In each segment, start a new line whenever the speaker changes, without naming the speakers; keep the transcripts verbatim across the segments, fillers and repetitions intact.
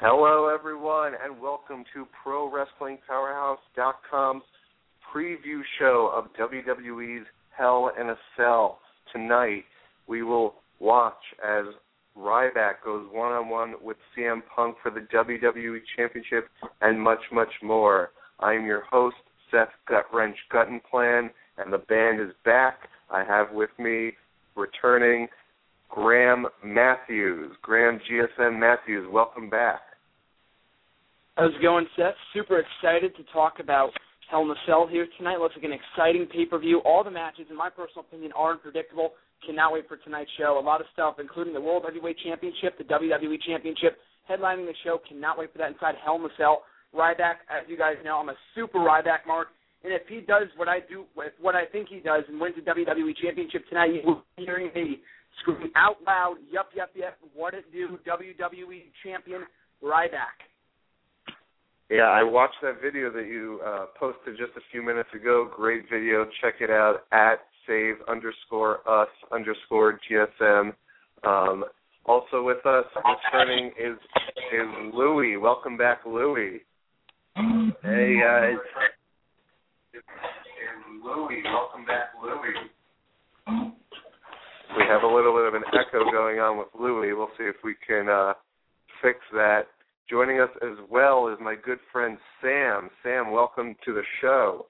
Hello, everyone, and welcome to Pro Wrestling Powerhouse dot com's preview show of W W E's Hell in a Cell. Tonight, we will watch as Ryback goes one-on-one with C M Punk for the W W E Championship and much, much more. I am your host, Seth Gutwrench Guttenplan, and the band is back. I have with me, returning, Graham Matthews. Graham G S M Matthews, welcome back.
How's it going, Seth? Super excited to talk about Hell in a Cell here tonight. Looks like an exciting pay-per-view. All the matches, in my personal opinion, are unpredictable. Cannot wait for tonight's show. A lot of stuff, including the World Heavyweight Championship, the W W E Championship, headlining the show. Cannot wait for that inside Hell in a Cell. Ryback, as you guys know, I'm a super Ryback mark. And if he does what I do, what I think he does, and wins the W W E Championship tonight, you will be hearing me screaming out loud, yup, yup, yup, what it do, W W E Champion Ryback.
Yeah, I watched that video that you uh, posted just a few minutes ago. Great video. Check it out at save underscore us underscore G S M. Um, also with us returning is is Louie. Welcome back, Louie.
Hey guys.
Is Louie. Welcome back, Louie. We have a little bit of an echo going on with Louie. We'll see if we can uh, fix that. Joining us as well is my good friend Sam. Sam, welcome to the show.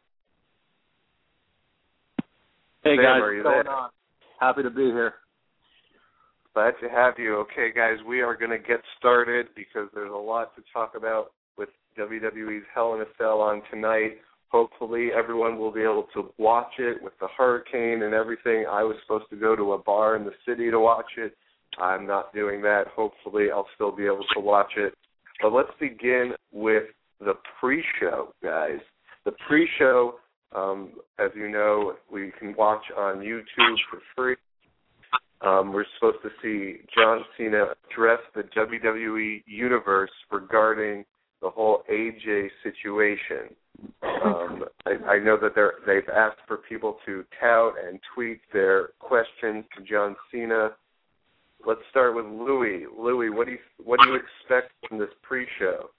Hey
Sam,
guys,
are you
what's going
there?
on? Happy to be here.
Glad to have you. Okay, guys, we are going to get started because there's a lot to talk about with W W E's Hell in a Cell on tonight. Hopefully everyone will be able to watch it with the hurricane and everything. I was supposed to go to a bar in the city to watch it. I'm not doing that. Hopefully I'll still be able to watch it. But let's begin with the pre-show, guys. The pre-show, um, as you know, we can watch on YouTube for free. Um, we're supposed to see John Cena address the W W E Universe regarding the whole A J situation. Um, I, I know that they're, they've asked for people to tout and tweet their questions to John Cena. Let's start with Louie. Louie, what do you what do you expect from this pre-show?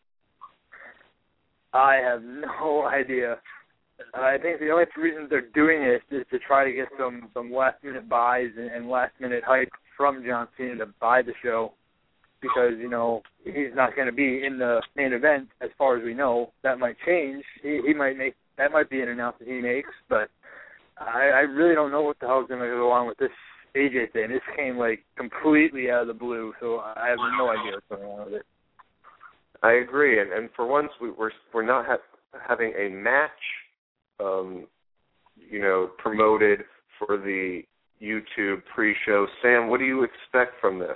I have no idea. I think the only reason they're doing it is to try to get some, some last-minute buys and, and last-minute hype from John Cena to buy the show because, you know, he's not going to be in the main event as far as we know. That might change. He, he might make that might be an announcement he makes, but I, I really don't know what the hell is going to go on with this A J thing. This came, like, completely out of the blue, so I have no idea what's going on with it.
I agree, and, and for once, we, we're we're not ha- having a match, um, you know, promoted for the YouTube pre-show. Sam, what do you expect from this?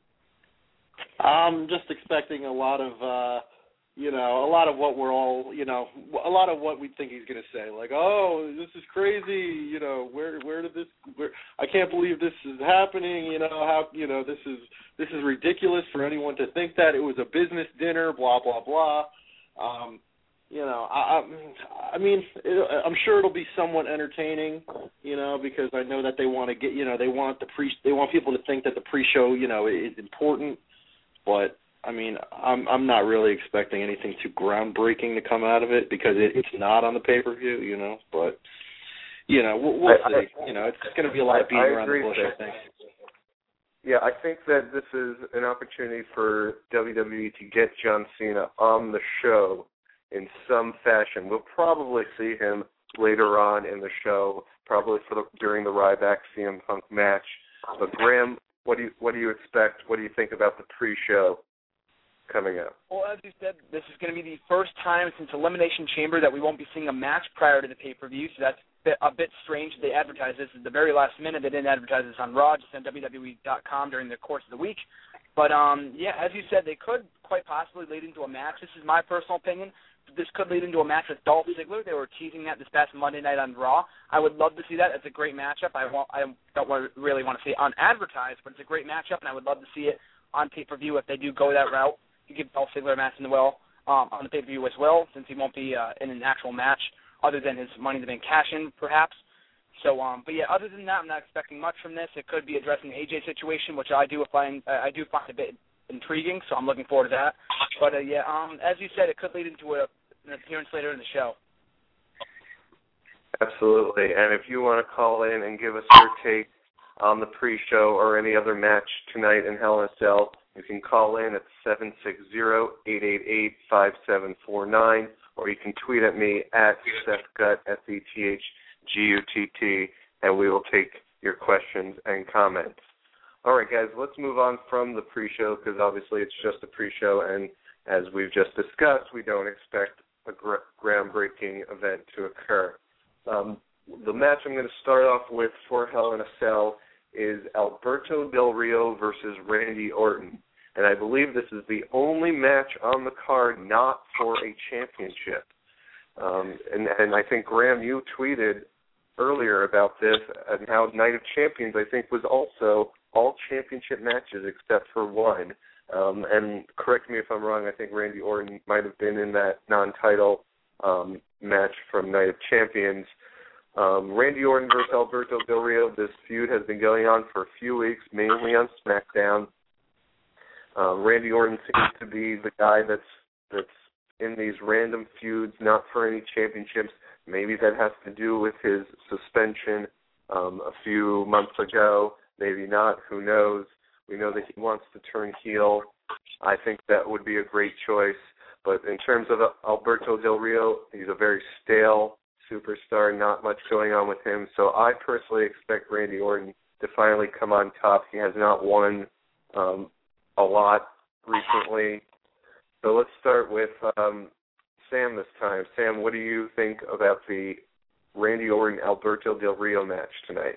I'm just expecting a lot of, uh, you know, a lot of what we're all, you know, a lot of what we think he's going to say. Like, oh, this is crazy, you know, where where did this, where, I can't believe this is happening, you know, how, you know, this is, this is ridiculous for anyone to think that. It was a business dinner, blah, blah, blah. Um, you know, I, I, I mean, it, I'm sure it'll be somewhat entertaining, you know, because I know that they want to get, you know, they want the pre, they want people to think that the pre-show, you know, is important, but I mean, I'm I'm not really expecting anything too groundbreaking to come out of it because it, it's not on the pay-per-view, you know. But, you know, we'll, we'll
I,
see. I, you know, it's going to be a lot of beating around the bush,
that.
I think.
Yeah, I think that this is an opportunity for W W E to get John Cena on the show in some fashion. We'll probably see him later on in the show, probably for the, during the Ryback C M Punk match. But, Graham, what do you what do you expect? What do you think about the pre-show coming up?
Well, as you said, this is going to be the first time since Elimination Chamber that we won't be seeing a match prior to the pay-per-view, so that's a bit, a bit strange. They advertised this at the very last minute. They didn't advertise this on Raw, just on W W E dot com during the course of the week. But, um, yeah, as you said, they could quite possibly lead into a match. This is my personal opinion. This could lead into a match with Dolph Ziggler. They were teasing that this past Monday night on Raw. I would love to see that. It's a great matchup. I, won't, I don't really want to see it unadvertised, but it's a great matchup, and I would love to see it on pay-per-view if they do go that route. You give Dolph Ziggler a match in the well um, on the pay-per-view as well, since he won't be uh, in an actual match other than his Money in the Bank cash-in, perhaps. So, um, but yeah, other than that, I'm not expecting much from this. It could be addressing the A J situation, which I do find uh, I do find a bit intriguing, so I'm looking forward to that. But, uh, yeah, um, as you said, it could lead into a, an appearance later in the show.
Absolutely. And if you want to call in and give us your take on the pre-show or any other match tonight in Hell in a Cell, you can call in at seven six zero, eight eight eight, five seven four nine, or you can tweet at me at SethGutt, S E T H G U T T, and we will take your questions and comments. All right, guys, let's move on from the pre-show because obviously it's just a pre-show, and as we've just discussed, we don't expect a gr- groundbreaking event to occur. Um, the match I'm going to start off with for Hell in a Cell is Alberto Del Rio versus Randy Orton. And I believe this is the only match on the card not for a championship. Um, and, and I think, Graham, you tweeted earlier about this and how Night of Champions, I think, was also all championship matches except for one. Um, and correct me if I'm wrong, I think Randy Orton might have been in that non-title um, match from Night of Champions. Um, Randy Orton versus Alberto Del Rio, this feud has been going on for a few weeks, mainly on SmackDown. Um, Randy Orton seems to be the guy that's that's in these random feuds, not for any championships. Maybe that has to do with his suspension um, a few months ago. Maybe not. Who knows? We know that he wants to turn heel. I think that would be a great choice. But in terms of Alberto Del Rio, he's a very stale superstar, not much going on with him. So I personally expect Randy Orton to finally come on top. He has not won um, a lot recently. So let's start with um, Sam this time. Sam, what do you think about the Randy Orton-Alberto Del Rio match tonight?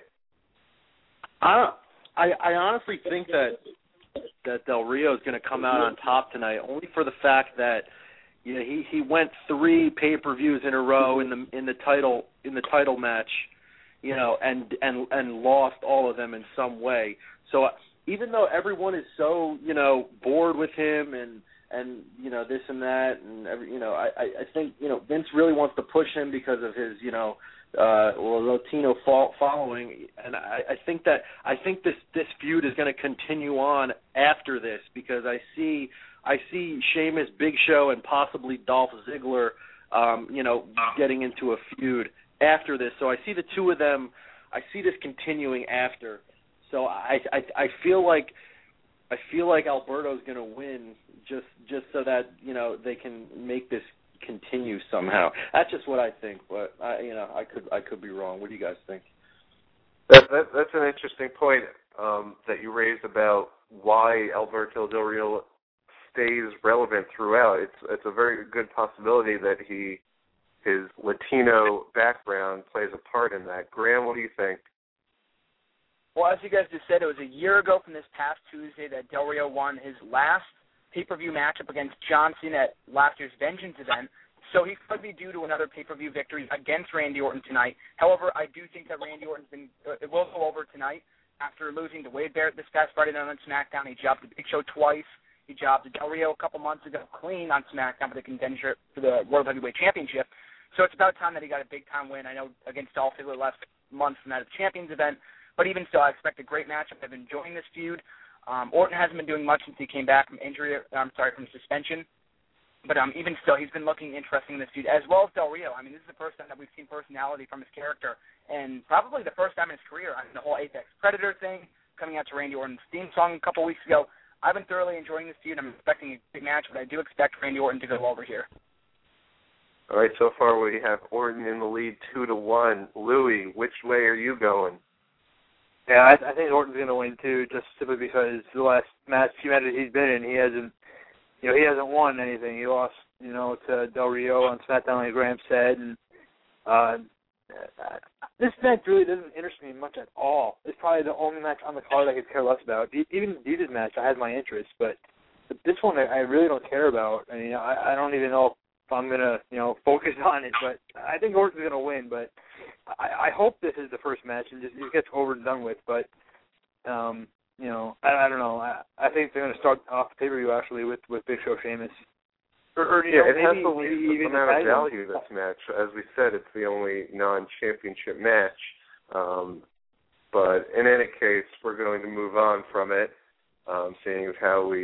I, I, I honestly think that that Del Rio is going to come out on top tonight, only for the fact that you know he, he went three pay-per-views in a row in the in the title in the title match, you know, and and and lost all of them in some way. So even though everyone is so you know bored with him and and you know this and that and every, you know I, I think you know Vince really wants to push him because of his you know uh, well, Latino following, and I, I think that I think this this feud is going to continue on after this because I see I see Sheamus, Big Show, and possibly Dolph Ziggler, um, you know, getting into a feud after this. So I see the two of them. I see this continuing after. So I I, I feel like I feel like Alberto's going to win just just so that you know they can make this continue somehow. That's just what I think, but I, you know, I could I could be wrong. What do you guys think?
That, that that's an interesting point um, that you raised about why Alberto Del Rio stays relevant throughout. It's it's a very good possibility that he his Latino background plays a part in that. Graham, what do you think?
Well, as you guys just said, it was a year ago from this past Tuesday that Del Rio won his last pay-per-view matchup against John Cena at last year's Vengeance event, so he could be due to another pay-per-view victory against Randy Orton tonight. However, I do think that Randy Orton's been uh, it will go over tonight after losing to Wade Barrett this past Friday night on SmackDown. He jobbed the Big Show twice. He jobbed Del Rio a couple months ago clean on SmackDown for the contention for the World Heavyweight Championship. So it's about time that he got a big-time win. I know against Dolph Ziggler last month from that Champions event, but even still, I expect a great matchup. I've been enjoying this feud. Um, Orton hasn't been doing much since he came back from injury. I'm sorry, from suspension. But um, even still, he's been looking interesting in this feud, as well as Del Rio. I mean, this is the first time that we've seen personality from his character, and probably the first time in his career. I mean, the whole Apex Predator thing coming out to Randy Orton's theme song a couple weeks ago. I've been thoroughly enjoying this feud. I'm expecting a big match, but I do expect Randy Orton to go over here.
All right, so far we have Orton in the lead two to one. Louis, which way are you going?
Yeah, I, I think Orton's going to win too, just simply because the last match, few matches he's been in, he hasn't, you know, he hasn't won anything. He lost, you know, to Del Rio on SmackDown, like Graham said, and uh, this match really doesn't interest me much at all. It's probably the only match on the card I could care less about. Even the Divas match, I had my interest, but this one I really don't care about. I mean, I, I don't even know if I'm going to, you know, focus on it, but I think Orton's going to win, but I, I hope this is the first match and just it gets over and done with, but, um, you know, I, I don't know. I, I think they're going to start off the pay-per-view, actually, with, with Big Show Sheamus. Or, or,
yeah,
know,
it
maybe,
has the least
even
amount of value, this match. As we said, it's the only non-championship match. Um, but in any case, we're going to move on from it, um, seeing as how we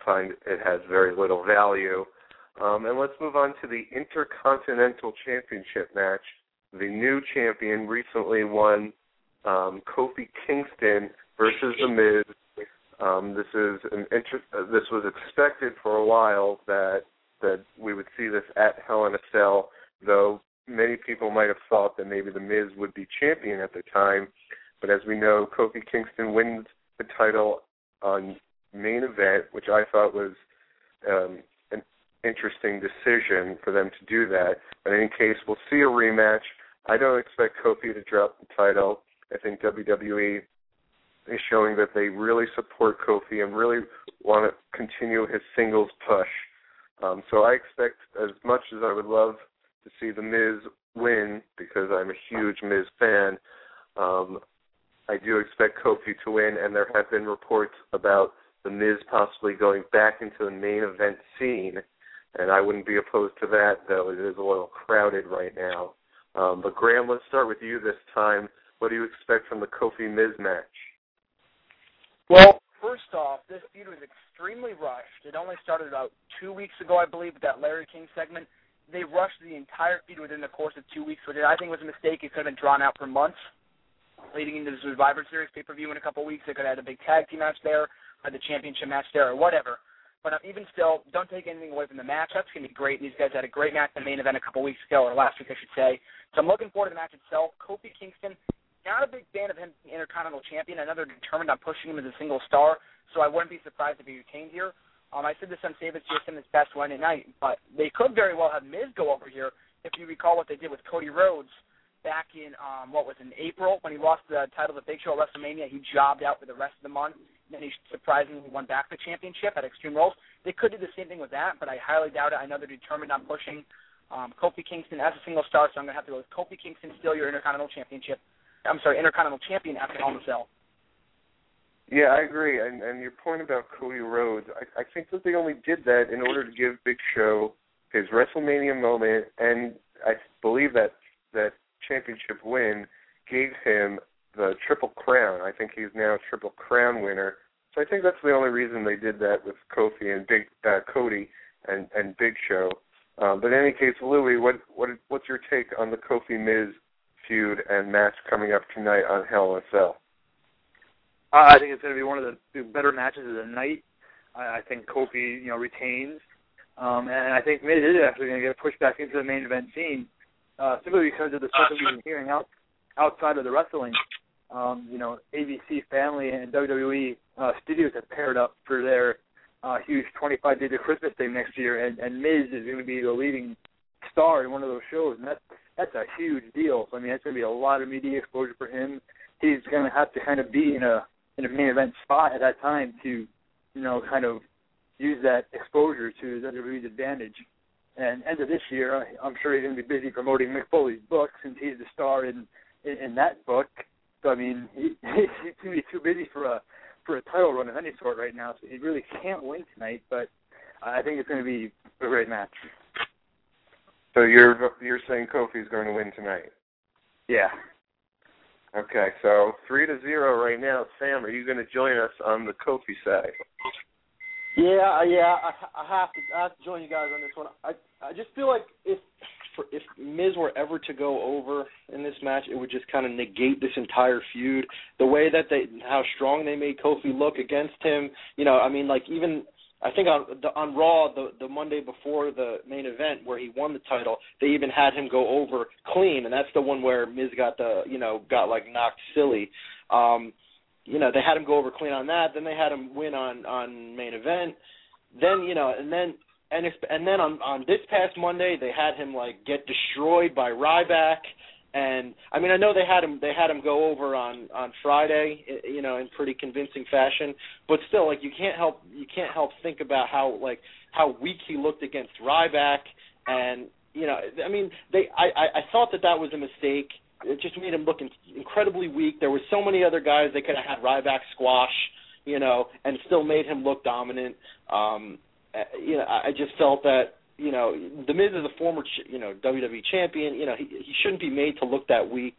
find it has very little value. Um, and let's move on to the Intercontinental Championship match. The new champion recently won um, Kofi Kingston versus The Miz. Um, this is an inter- uh, this was expected for a while that that we would see this at Hell in a Cell, though many people might have thought that maybe The Miz would be champion at the time. But as we know, Kofi Kingston wins the title on main event, which I thought was um, an interesting decision for them to do that. But in any case, we'll see a rematch. I don't expect Kofi to drop the title. I think W W E is showing that they really support Kofi and really want to continue his singles push. Um, so I expect, as much as I would love to see The Miz win, because I'm a huge Miz fan, um, I do expect Kofi to win, and there have been reports about The Miz possibly going back into the main event scene, and I wouldn't be opposed to that, though it is a little crowded right now. Um, but Graham, let's start with you this time. What do you expect from the Kofi-Miz match?
Well, first off, this feud was extremely rushed. It only started about two weeks ago, I believe, with that Larry King segment. They rushed the entire feud within the course of two weeks, which I think was a mistake. It could have been drawn out for months, leading into the Survivor Series pay-per-view in a couple weeks. They could have had a big tag team match there, or the championship match there, or whatever. But uh, even still, don't take anything away from the match. That's going to be great. These guys had a great match in the main event a couple weeks ago, or last week, I should say. So I'm looking forward to the match itself. Kofi Kingston, not a big fan of him being Intercontinental Champion. I know they're determined on pushing him as a single star, so I wouldn't be surprised if he retained here. Um, I said this on Save It to his best Wednesday night, but they could very well have Miz go over here. If you recall what they did with Cody Rhodes back in, um, what was it, in April, when he lost the title to Big Show at WrestleMania, he jobbed out for the rest of the month, and then he surprisingly won back the championship at Extreme Rules. They could do the same thing with that, but I highly doubt it. I know they're determined on pushing um, Kofi Kingston as a single star, so I'm going to have to go with Kofi Kingston, still your Intercontinental Championship. I'm sorry, Intercontinental Champion after Hell in a Cell.
Yeah, I agree. And, and your point about Cody Rhodes, I, I think that they only did that in order to give Big Show his WrestleMania moment, and I believe that that championship win gave him the Triple Crown. I think he's now a Triple Crown winner. So I think that's the only reason they did that with Kofi and Big uh, Cody and, and Big Show. Um, but in any case, Louie, what what what's your take on the Kofi-Miz feud and match coming up tonight on Hell in a Cell?
Uh, I think it's going to be one of the better matches of the night. I, I think Kofi, you know, retains, um, and I think Miz is actually going to get pushed back into the main event scene, uh, simply because of the stuff that we've been hearing out outside of the wrestling. Um, you know, A B C Family and W W E uh, Studios have paired up for their uh, huge twenty-five Days of Christmas thing next year, and, and Miz is going to be the leading star in one of those shows, and that's that's a huge deal. So I mean, that's going to be a lot of media exposure for him. He's going to have to kind of be in a in a main event spot at that time to, you know, kind of use that exposure to W W E's advantage. And end of this year, I'm sure he's going to be busy promoting Mick Foley's book since he's the star in in, in that book. So I mean, he, he's going to be too busy for a for a title run of any sort right now. So he really can't win tonight. But I think it's going to be a great match.
So you're you're saying Kofi's going to win tonight?
Yeah.
Okay, so three to zero right now. Sam, are you going to join us on the Kofi side?
Yeah, yeah, I, I have to. I have to join you guys on this one. I I just feel like if for, if Miz were ever to go over in this match, it would just kind of negate this entire feud. The way that they, how strong they made Kofi look against him. You know, I mean, like even. I think on the, on Raw, the, the Monday before the main event where he won the title, they even had him go over clean, and that's the one where Miz got the, you know, got like knocked silly. Um, you know, they had him go over clean on that. Then they had him win on, on main event. Then, you know, and then and if, and then on, on this past Monday, they had him like get destroyed by Ryback. And I mean, I know they had him. They had him go over on, on Friday, you know, in pretty convincing fashion. But still, like you can't help you can't help think about how like how weak he looked against Ryback. And you know, I mean, they I, I thought that that was a mistake. It just made him look in, incredibly weak. There were so many other guys they could have had Ryback squash, you know, and still made him look dominant. Um, you know, I just felt that. You know, The Miz is a former, you know, W W E champion. You know, he he shouldn't be made to look that weak.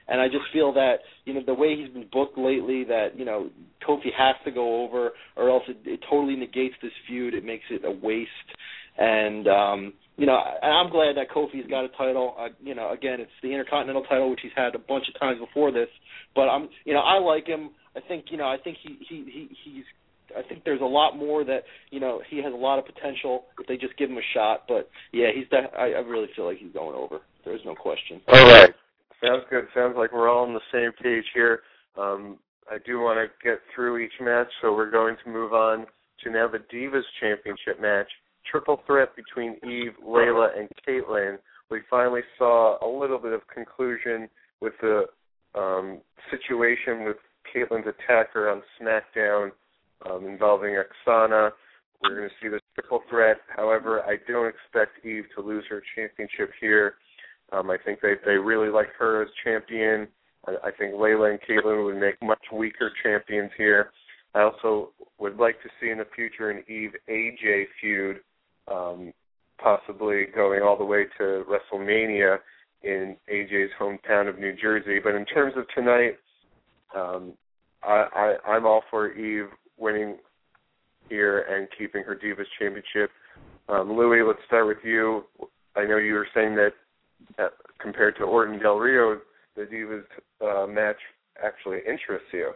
And I just feel that, you know, the way he's been booked lately, that, you know, Kofi has to go over or else it, it totally negates this feud. It makes it a waste. And, um, you know, and I'm glad that Kofi's got a title. Uh, you know, again, it's the Intercontinental title, which he's had a bunch of times before this. But, I'm, you know, I like him. I think, you know, I think he, he, he he's I think there's a lot more that, you know, he has a lot of potential if they just give him a shot. But, yeah, he's. De- I, I really feel like he's going over. There's no question.
All right. Sounds good. Sounds like we're all on the same page here. Um, I do want to get through each match, so we're going to move on to now the Divas Championship match. Triple threat between Eve, Layla, and Kaitlyn. We finally saw a little bit of conclusion with the um, situation with Kaitlyn's attacker on SmackDown um, involving Oksana. We're going to see the triple threat. However, I don't expect Eve to lose her championship here. Um, I think they, they really like her as champion. I, I think Layla and Kaitlyn would make much weaker champions here. I also would like to see in the future an Eve-A J feud, um, possibly going all the way to WrestleMania in A J's hometown of New Jersey. But in terms of tonight, um, I, I, I'm all for Eve winning here and keeping her Divas Championship. Um, Louis, let's start with you. I know you were saying that uh, compared to Orton Del Rio, the Divas uh, match actually interests you.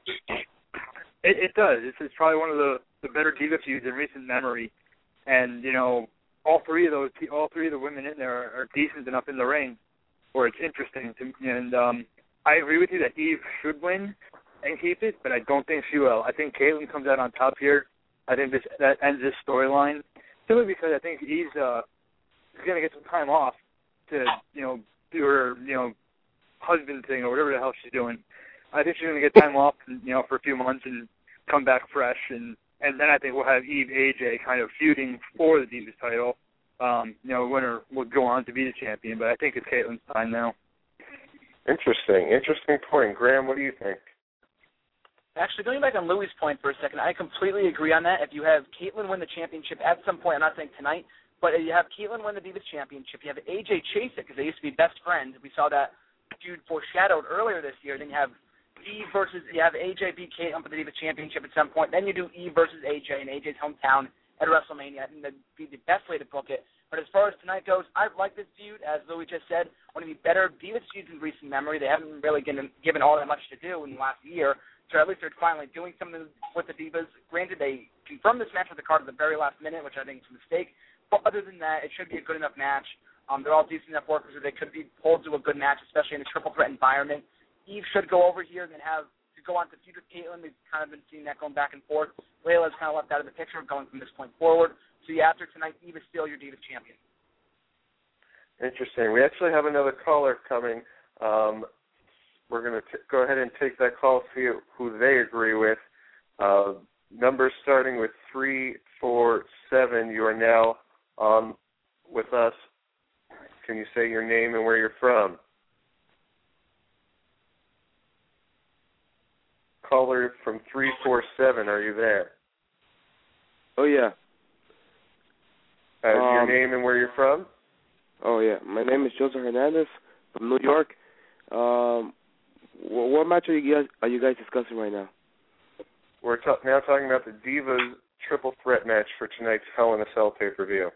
It, it does. This is probably one of the, the better Diva feuds in recent memory. And, you know, all three of those, all three of the women in there are, are decent enough in the ring where it's interesting. To, and um, I agree with you that Eve should win and keep it, but I don't think she will. I think Kaitlyn comes out on top here. I think this that ends this storyline simply because I think Eve's uh, going to get some time off to, you know, do her, you know, husband thing or whatever the hell she's doing. I think she's going to get time off, you know, for a few months and come back fresh, and, and then I think we'll have Eve-A J kind of feuding for the Divas title. Um, you know, winner will go on to be the champion, but I think it's Kaitlyn's time now.
Interesting, interesting point. Graham, what do you think?
Actually, going back on Louis' point for a second, I completely agree on that. If you have Kaitlyn win the championship at some point, I'm not saying tonight, but if you have Kaitlyn win the Divas Championship, you have A J chase it because they used to be best friends. We saw that feud foreshadowed earlier this year. Then you have Eve versus, you have A J beat Kaitlyn for the Divas Championship at some point. Then you do Eve versus A J in A J's hometown at WrestleMania. I think that'd be the best way to book it. But as far as tonight goes, I like this feud. As Louis just said, one of the better Divas feuds in recent memory. They haven't really given, given all that much to do in the last year. So at least they're finally doing something with the Divas. Granted, they confirmed this match with the card at the very last minute, which I think is a mistake. But other than that, it should be a good enough match. Um, they're all decent enough workers, so they could be pulled to a good match, especially in a triple threat environment. Eve should go over here and then have to go on to feud with Kaitlyn. We've kind of been seeing that going back and forth. Layla's kind of left out of the picture going from this point forward. So yeah, after tonight, Eve is still your Divas champion.
Interesting. We actually have another caller coming. Um, we're going to go ahead and take that call, see who they agree with. Uh, numbers starting with three four seven. You are now on with us. Can you say your name and where you're from? Caller from three four seven, are you there?
Oh, yeah.
Uh,
um,
your name and where you're from?
Oh, yeah. My name is Joseph Hernandez from New York. Um, what, what match are you guys are you guys discussing right now?
We're ta- now talking about the Divas triple threat match for tonight's Hell in a Cell pay-per-view.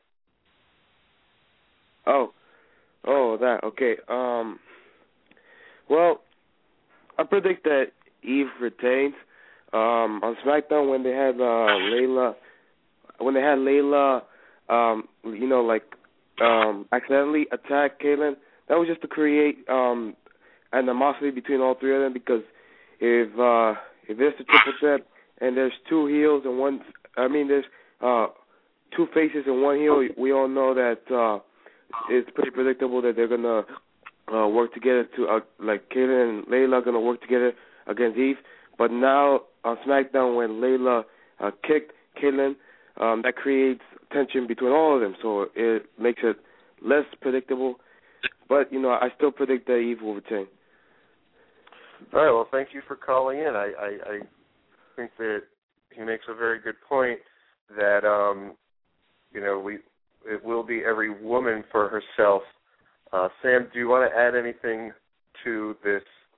Oh, oh, that, okay. Um, well, I predict that Eve retains. Um, on SmackDown, when they had uh, Layla, when they had Layla, um, you know, like um, accidentally attack Kaitlyn, that was just to create um, animosity between all three of them. Because if uh, if there's a triple threat and there's two heels and one, I mean, there's uh, two faces and one heel, we all know that uh, it's pretty predictable that they're gonna uh, work together to uh, like Kaitlyn and Layla are gonna work together against Eve. But now on SmackDown, when Layla uh, kicked Kaitlyn, um, that creates tension between all of them, so it makes it less predictable. But, you know, I still predict that Eve will retain.
All right, well, thank you for calling in. I, I, I think that he makes a very good point that, um, you know, we it will be every woman for herself. Uh, Sam, do you want to add anything to this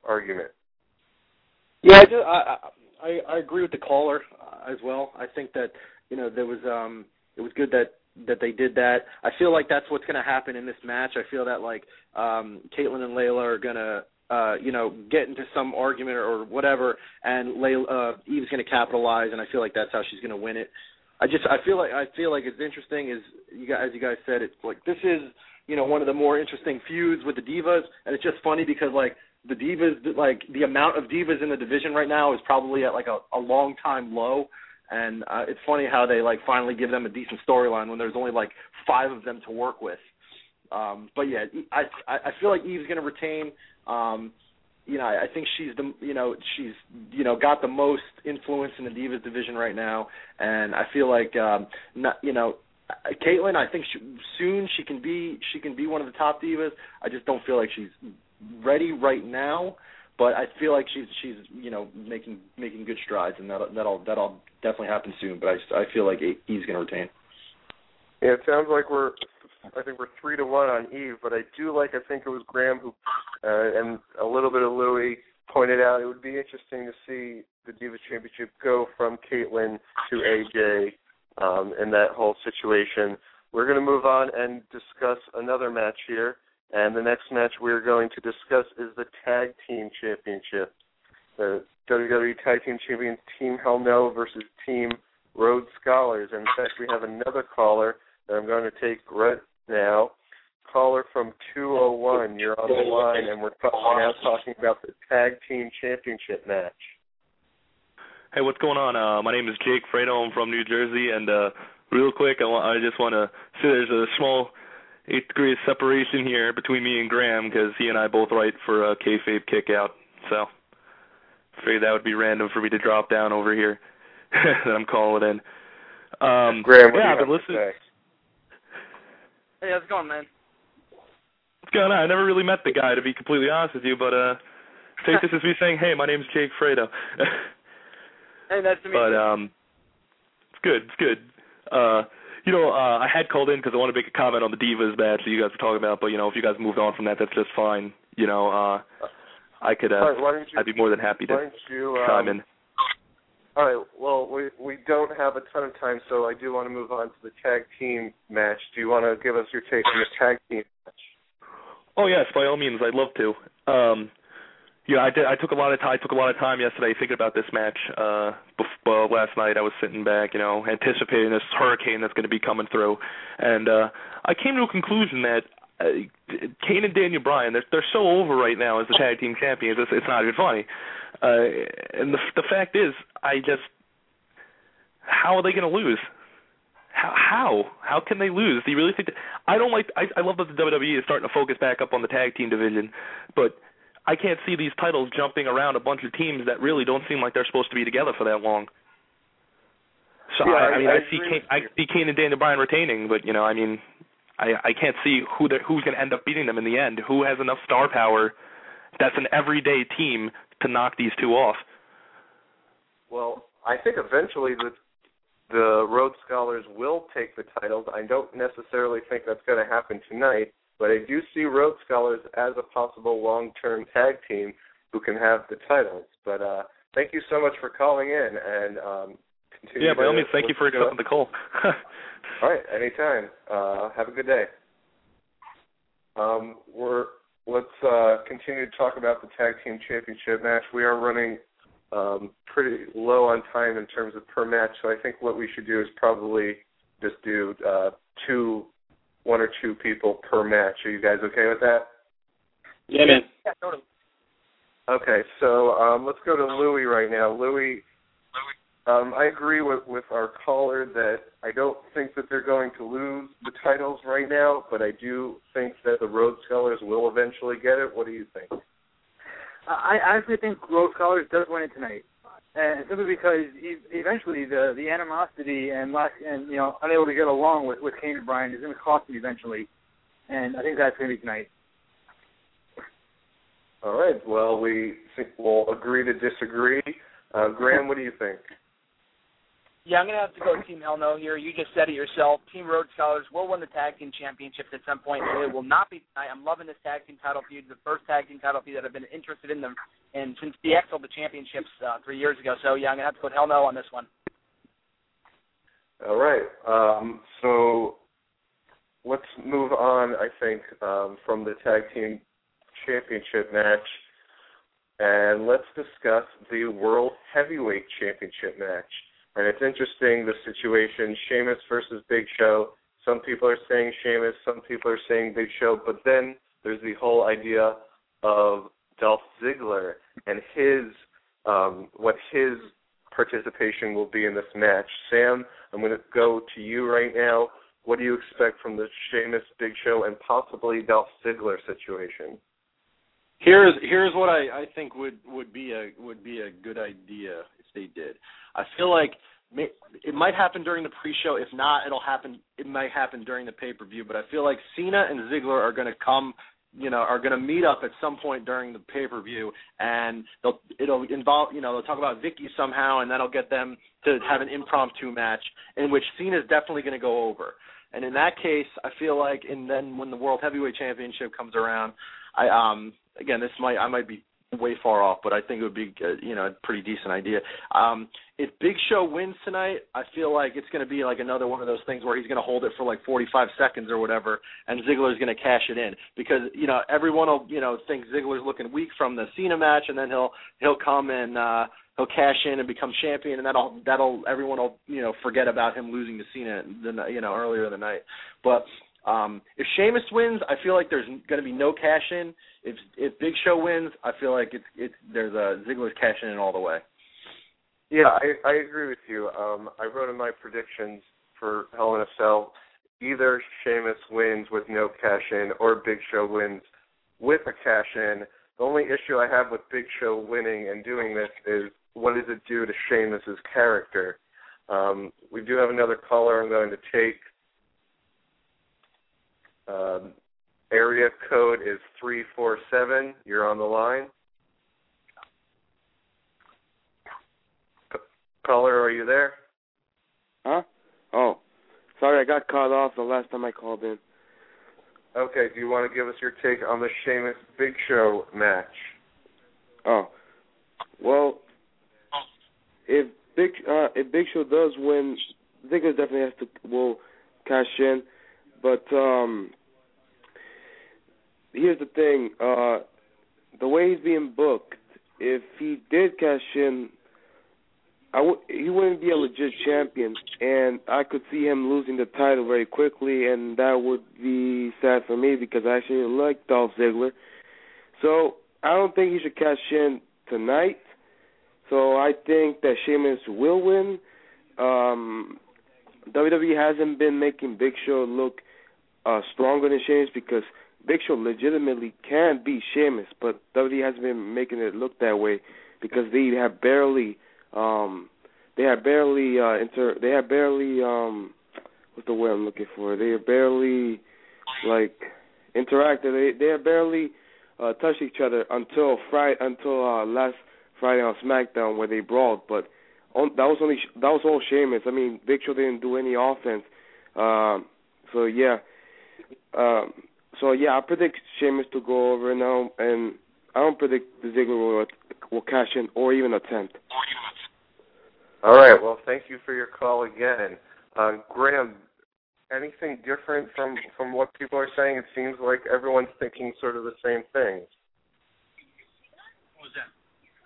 argument.
Yeah, I, just, I, I I agree with the caller uh, as well. I think that you know there was um it was good that that they did that. I feel like that's what's going to happen in this match. I feel that like um Kaitlyn and Layla are going to uh you know get into some argument or whatever, and Layla, uh, Eve's going to capitalize, and I feel like that's how she's going to win it. I just I feel like I feel like it's interesting is you guys as you guys said, it's like this is you know one of the more interesting feuds with the Divas, and it's just funny because like the Divas, like the amount of Divas in the division right now is probably at like a, a long time low, and uh, it's funny how they like finally give them a decent storyline when there's only like five of them to work with. Um, but yeah, I I feel like Eve's going to retain. Um, you know, I think she's the you know she's you know got the most influence in the Divas division right now, and I feel like um, not you know. Kaitlyn, I think she, soon she can be she can be one of the top Divas. I just don't feel like she's ready right now, but I feel like she's she's you know making making good strides, and that'll that'll that'll definitely happen soon. But I just, I feel like he's going to retain.
Yeah, it sounds like we're I think we're three to one on Eve, but I do like I think it was Graham who uh, and a little bit of Louie pointed out it would be interesting to see the Divas Championship go from Kaitlyn to A J um, in that whole situation. We're going to move on and discuss another match here. And the next match we're going to discuss is the Tag Team Championship. The W W E Tag Team Champions Team Hell No versus Team Rhodes Scholars. And in fact, we have another caller that I'm going to take right now. Caller from two oh one, you're on the line, and we're now talking about the Tag Team Championship match.
Hey, what's going on? Uh, my name is Jake Fredo. I'm from New Jersey, and uh, real quick, I, want, I just want to say there's a small eighth degree of separation here between me and Graham because he and I both write for a kayfabe Kickout. So I figured that would be random for me to drop down over here that I'm calling in. Um,
Graham, what
yeah,
do you
I've been listening.
Say?
Hey, how's it going, man?
What's going on? I never really met the guy, to be completely honest with you, but uh, take this as me saying, hey, my name's Jake Fredo.
Hey, nice to meet
but,
you.
But um, it's good. It's good. Uh, you know, uh, I had called in because I want to make a comment on the Divas match that you guys were talking about, but, you know, if you guys moved on from that, that's just fine. You know, uh, I could, uh,
right, you,
I'd be more than happy to
you, um,
chime in.
All right, well, we we don't have a ton of time, so I do want to move on to the tag team match. Do you want to give us your take on the tag team match?
Oh, yes, by all means, I'd love to. Um, yeah, I did. I took a lot of time. I took a lot of time yesterday thinking about this match. Uh, before, uh, last night, I was sitting back, you know, anticipating this hurricane that's going to be coming through, and uh, I came to a conclusion that uh, Kane and Daniel Bryan, they're they're so over right now as the tag team champions. It's, it's not even funny. Uh, and the the fact is, I just, how are they going to lose? How how how can they lose? Do you really think that? I don't like. I, I love that the W W E is starting to focus back up on the tag team division, but I can't see these titles jumping around a bunch of teams that really don't seem like they're supposed to be together for that long. So
yeah,
I, I mean, I,
I,
I see Kane, I see Kane and Daniel Bryan retaining, but you know, I mean, I I can't see who who's going to end up beating them in the end. Who has enough star power that's an everyday team to knock these two off?
Well, I think eventually the the Rhodes Scholars will take the titles. I don't necessarily think that's going to happen tonight, but I do see Rhodes Scholars as a possible long-term tag team who can have the titles. But uh, thank you so much for calling in, and um, continue.
Yeah, by all means, thank you for accepting the call.
All right, anytime. Uh, have a good day. Um, we're let's uh, continue to talk about the tag team championship match. We are running um, pretty low on time in terms of per match, so I think what we should do is probably just do uh, two, one or two people per match. Are you guys okay with that?
Yeah, man.
Yeah, totally.
Okay, so um, let's go to Louie right now. Louie, um, I agree with, with our caller that I don't think that they're going to lose the titles right now, but I do think that the Rhodes Scholars will eventually get it. What do you think?
I actually think Rhodes Scholars does win it tonight, and simply because eventually the the animosity and lack and you know unable to get along with with Kane and Bryan is going to cost them eventually, and I think that's going to be tonight.
All right. Well, we think we'll agree to disagree. Uh, Graham, what do you think?
Yeah, I'm going to have to go Team Hell No here. You just said it yourself. Team Rhodes Scholars will win the tag team championships at some point, and it will not be tonight. I'm loving this tag team title feud, the first tag team title feud that I've been interested in them and since D X sold the championships uh, three years ago. So, yeah, I'm going to have to go Hell No on this one.
All right. Um, so let's move on, I think, um, from the tag team championship match, and let's discuss the World Heavyweight Championship match. And it's interesting, the situation, Sheamus versus Big Show. Some people are saying Sheamus, some people are saying Big Show, but then there's the whole idea of Dolph Ziggler and his, um, what his participation will be in this match. Sam, I'm going to go to you right now. What do you expect from the Sheamus, Big Show, and possibly Dolph Ziggler situation?
Here's here's what I, I think would, would be a would be a good idea if they did. I feel like may, it might happen during the pre-show. If not, it'll happen. It might happen during the pay-per-view. But I feel like Cena and Ziggler are going to come, you know, are going to meet up at some point during the pay-per-view, and they'll it'll involve, you know, they'll talk about Vicky somehow, and that'll get them to have an impromptu match in which Cena's definitely going to go over. And in that case, I feel like, and then when the World Heavyweight Championship comes around, I um again this might I might be way far off, but I think it would be uh, you know a pretty decent idea. Um, if Big Show wins tonight, I feel like it's going to be like another one of those things where he's going to hold it for like forty-five seconds or whatever, and Ziggler's going to cash it in because you know everyone will you know think Ziggler's looking weak from the Cena match, and then he'll he'll come and uh, he'll cash in and become champion, and that'll that'll everyone will you know forget about him losing to Cena the you know earlier in the night, but. Um, if Sheamus wins, I feel like there's going to be no cash in. If if Big Show wins, I feel like it's it's there's a Ziggler's cashing in all the way.
Yeah, I, I agree with you. Um, I wrote in my predictions for Hell in a Cell, either Sheamus wins with no cash in or Big Show wins with a cash in. The only issue I have with Big Show winning and doing this is what does it do to Sheamus's character? Um, we do have another caller I'm going to take. Um, area code is three four seven. You're on the line. C- caller, are you there?
Huh? Oh, sorry, I got cut off the last time I called in.
Okay, do you want to give us your take on the Sheamus Big Show match?
Oh, well, if Big uh, if Big Show does win, Ziggler definitely has to will cash in. But um, here's the thing: uh, the way he's being booked, if he did cash in, I w- he wouldn't be a legit champion, and I could see him losing the title very quickly, and that would be sad for me because I actually like Dolph Ziggler. So I don't think he should cash in tonight. So I think that Sheamus will win. Um, W W E hasn't been making Big Show look uh, stronger than Sheamus because Big Show legitimately can beat Sheamus, but W W E hasn't been making it look that way because they have barely, um, they have barely, uh, inter, they have barely, um, what's the word I'm looking for? They have barely, like, interacted. They they have barely uh, touched each other until Friday, until uh, last Friday on SmackDown where they brawled, but. On, that was only that was all Sheamus. I mean, Big Show didn't do any offense. Um, so yeah, um, so yeah, I predict Sheamus to go over now, and I don't predict the Ziggler will, will cash in or even attempt.
All right. Well, thank you for your call again, uh, Graham. Anything different from from what people are saying? It seems like everyone's thinking sort of the same things.
What was that?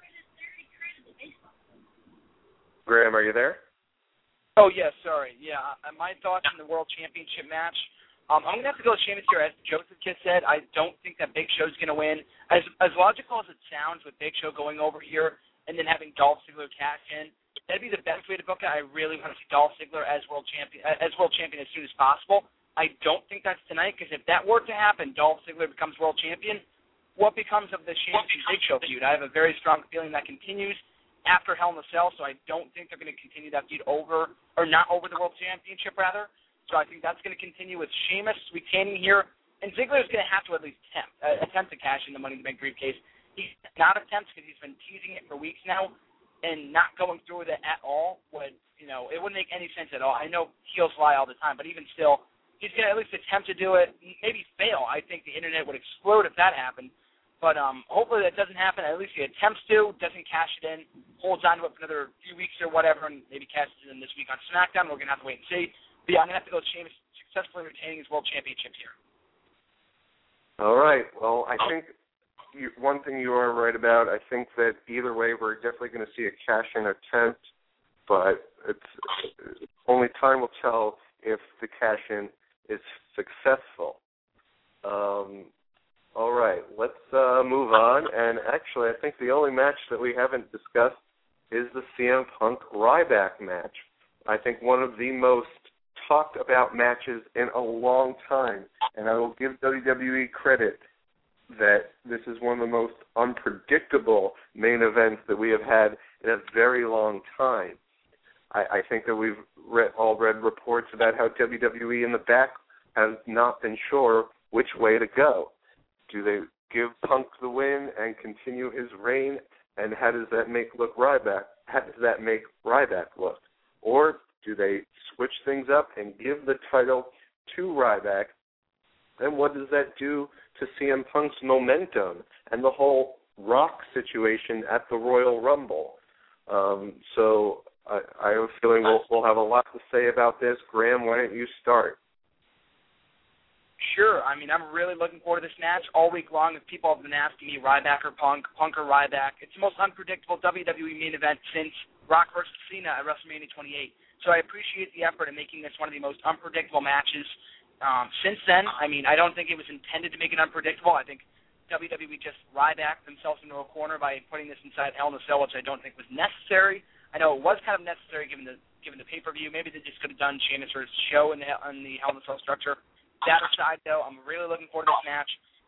Graham, are you there?
Oh, yes, sorry. Yeah, uh, my thoughts on the World Championship match. Um, I'm going to have to go with Sheamus here. As Joseph just said, I don't think that Big Show's going to win. As as logical as it sounds with Big Show going over here and then having Dolph Ziggler cash in, that'd be the best way to book it. I really want to see Dolph Ziggler as world champion as world champion as soon as possible. I don't think that's tonight because if that were to happen, Dolph Ziggler becomes world champion, what becomes of the Sheamus and Big Show feud? I have a very strong feeling that continues after Hell in a Cell, so I don't think they're going to continue that feud over, or not over the World Championship, rather. So I think that's going to continue with Sheamus retaining here, and Ziggler is going to have to at least attempt, uh, attempt to cash in the Money in the Bank briefcase. He's not attempt because he's been teasing it for weeks now and not going through with it at all. When you know, it wouldn't make any sense at all. I know heels lie all the time, but even still, he's going to at least attempt to do it, maybe fail. I think the internet would explode if that happened. But um, hopefully that doesn't happen. At least he attempts to, doesn't cash it in, holds on to it for another few weeks or whatever, and maybe cashes it in this week on SmackDown. We're going to have to wait and see. But yeah, I'm going to have to go with Sheamus successfully retaining his World Championship here.
All right. Well, I think you, one thing you are right about, I think that either way we're definitely going to see a cash-in attempt, but it's, only time will tell if the cash-in is successful. Um All right, let's uh, move on. And actually, I think the only match that we haven't discussed is the C M Punk Ryback match. I think one of the most talked about matches in a long time. And I will give W W E credit that this is one of the most unpredictable main events that we have had in a very long time. I, I think that we've read, all read reports about how W W E in the back has not been sure which way to go. Do they give Punk the win and continue his reign? And how does that make look Ryback? How does that make Ryback look? Or do they switch things up and give the title to Ryback? And what does that do to C M Punk's momentum and the whole Rock situation at the Royal Rumble? Um, so I, I have a feeling we'll, we'll have a lot to say about this. Graham, why don't you start?
Sure. I mean, I'm really looking forward to this match all week long. If people have been asking me Ryback or Punk, Punk or Ryback, it's the most unpredictable W W E main event since Rock versus Cena at WrestleMania twenty-eight. So I appreciate the effort in making this one of the most unpredictable matches um, since then. I mean, I don't think it was intended to make it unpredictable. I think W W E just Rybacked themselves into a corner by putting this inside Hell in a Cell, which I don't think was necessary. I know it was kind of necessary given the given the pay-per-view. Maybe they just could have done Sheamus or his show in the, in the Hell in a Cell structure. That aside, though, I'm really looking forward to this match.